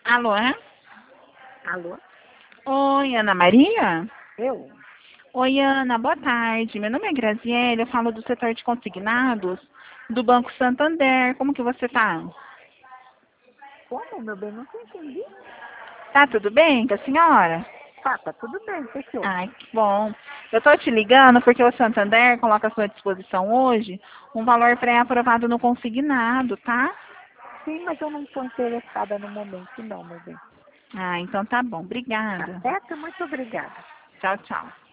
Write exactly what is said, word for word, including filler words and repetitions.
Alô? Alô? Oi, Ana Maria? Eu? Oi, Ana, boa tarde. Meu nome é Graziele, eu falo do setor de consignados do Banco Santander. Como que você tá? Como, meu bem? Não entendi. Tá tudo bem com a senhora? Tá, tá tudo bem, o que que houve? Ai, que bom. Eu tô te ligando porque o Santander coloca à sua disposição hoje um valor pré-aprovado no consignado, tá? Sim, mas eu não estou interessada no momento, não, meu bem. Ah, então tá bom. Tá Obrigada. certo? Muito obrigada. Tchau, tchau.